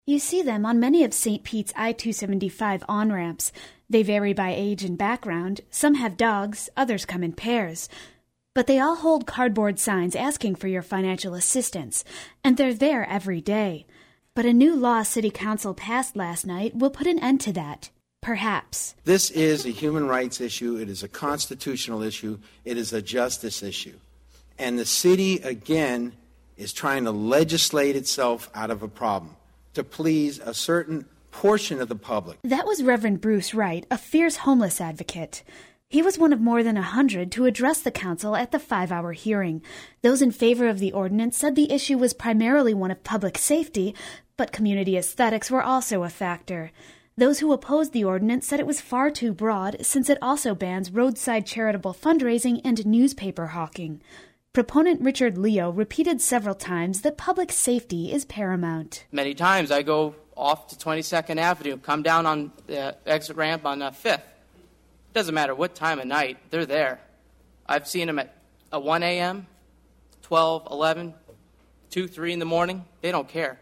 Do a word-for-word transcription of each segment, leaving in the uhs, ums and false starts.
You see them on many of Saint Pete's I two seventy-five on-ramps. They vary by age and background. Some have dogs, others come in pairs. But they all hold cardboard signs asking for your financial assistance, and they're there every day. But a new law City Council passed last night will put an end to that. Perhaps. This is a human rights issue. It is a constitutional issue. It is a justice issue. And the city, again, is trying to legislate itself out of a problem to please a certain portion of the public. That was Reverend Bruce Wright, a fierce homeless advocate. He was one of more than a hundred to address the council at the five-hour hearing. Those in favor of the ordinance said the issue was primarily one of public safety, but community aesthetics were also a factor. Those who opposed the ordinance said it was far too broad since it also bans roadside charitable fundraising and newspaper hawking. Proponent Richard Leo repeated several times that public safety is paramount. Many times I go off to twenty-second Avenue, come down on the exit ramp on uh, fifth. Doesn't matter what time of night, they're there. I've seen them at uh, one a.m., twelve, eleven, two, three in the morning. They don't care.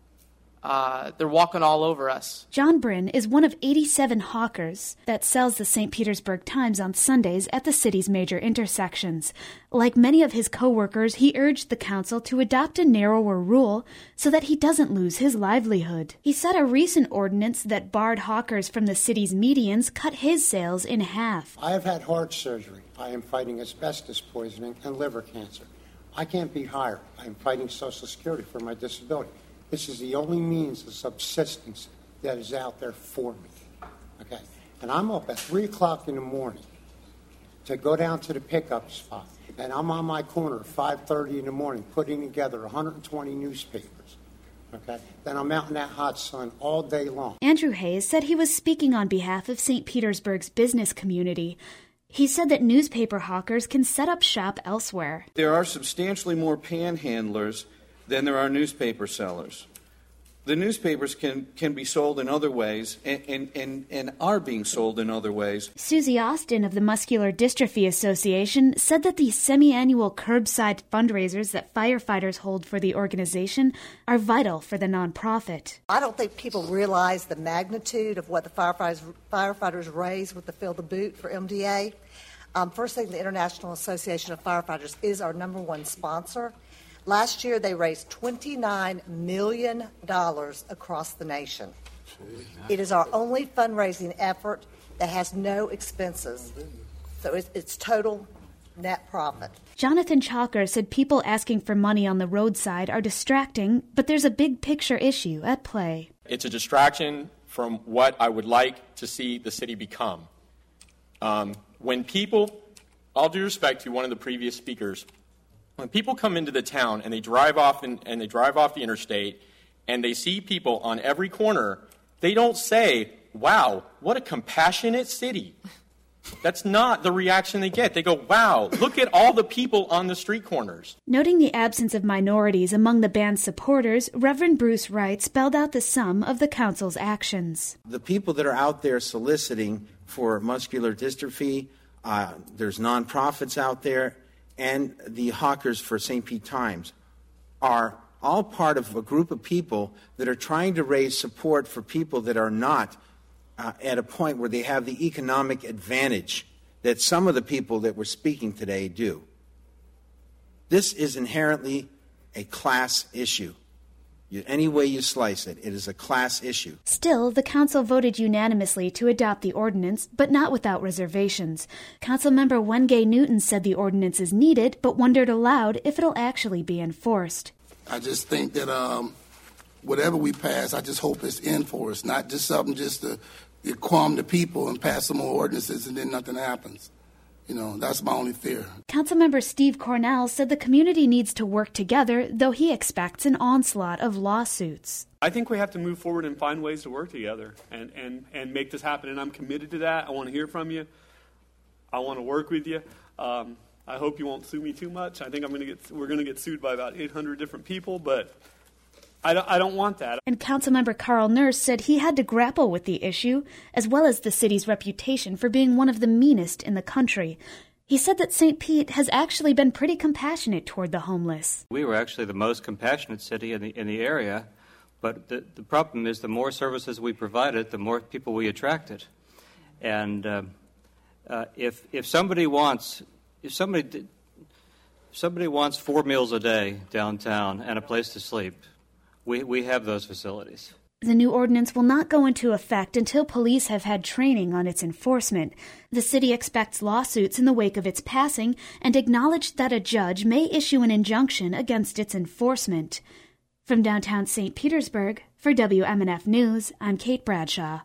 Uh, they're walking all over us. John Bryn is one of eighty-seven hawkers that sells the Saint Petersburg Times on Sundays at the city's major intersections. Like many of his co-workers, he urged the council to adopt a narrower rule so that he doesn't lose his livelihood. He said a recent ordinance that barred hawkers from the city's medians cut his sales in half. I have had heart surgery. I am fighting asbestos poisoning and liver cancer. I can't be hired. I am fighting Social Security for my disability. This is the only means of subsistence that is out there for me, okay? And I'm up at three o'clock in the morning to go down to the pickup spot, and I'm on my corner at five thirty in the morning putting together one hundred twenty newspapers, okay? Then I'm out in that hot sun all day long. Andrew Hayes said he was speaking on behalf of Saint Petersburg's business community. He said that newspaper hawkers can set up shop elsewhere. There are substantially more panhandlers than there are newspaper sellers. The newspapers can, can be sold in other ways and, and, and, and are being sold in other ways. Susie Austin of the Muscular Dystrophy Association said that the semi-annual curbside fundraisers that firefighters hold for the organization are vital for the nonprofit. I don't think people realize the magnitude of what the firefighters, firefighters raise with the Fill the Boot for M D A. Um, first thing, the International Association of Firefighters is our number one sponsor. Last year, they raised twenty-nine million dollars across the nation. It is our only fundraising effort that has no expenses, so it's, it's total net profit. Jonathan Chalker said people asking for money on the roadside are distracting, but there's a big picture issue at play. It's a distraction from what I would like to see the city become. Um, when people, all due respect to one of the previous speakers, when people come into the town and they drive off in, and they drive off the interstate and they see people on every corner, they don't say, "Wow, what a compassionate city." That's not the reaction they get. They go, "Wow, look at all the people on the street corners." Noting the absence of minorities among the band's supporters, Reverend Bruce Wright spelled out the sum of the council's actions. The people that are out there soliciting for muscular dystrophy, uh, there's nonprofits out there, and the hawkers for Saint Pete Times are all part of a group of people that are trying to raise support for people that are not uh, at a point where they have the economic advantage that some of the people that we're speaking today do. This is inherently a class issue. You, any way you slice it, it is a class issue. Still, the council voted unanimously to adopt the ordinance, but not without reservations. Councilmember Wengay Newton said the ordinance is needed, but wondered aloud if it'll actually be enforced. I just think that um, whatever we pass, I just hope it's enforced, not just something just to, to calm the people and pass some more ordinances and then nothing happens. You know, that's my only fear. Councilmember Steve Cornell said the community needs to work together, though he expects an onslaught of lawsuits. I think we have to move forward and find ways to work together and, and, and make this happen, and I'm committed to that. I want to hear from you. I want to work with you. Um, I hope you won't sue me too much. I think I'm going to get we're going to get sued by about eight hundred different people, but I don't, I don't want that. And Councilmember Carl Nurse said he had to grapple with the issue, as well as the city's reputation for being one of the meanest in the country. He said that Saint Pete has actually been pretty compassionate toward the homeless. We were actually the most compassionate city in the in the area But the, the problem is the more services we provided, the more people we attracted. And uh, uh, if if somebody wants if somebody did, if somebody wants four meals a day downtown and a place to sleep, we we have those facilities. The new ordinance will not go into effect until police have had training on its enforcement. The city expects lawsuits in the wake of its passing and acknowledged that a judge may issue an injunction against its enforcement. From downtown Saint Petersburg, for W M N F News, I'm Kate Bradshaw.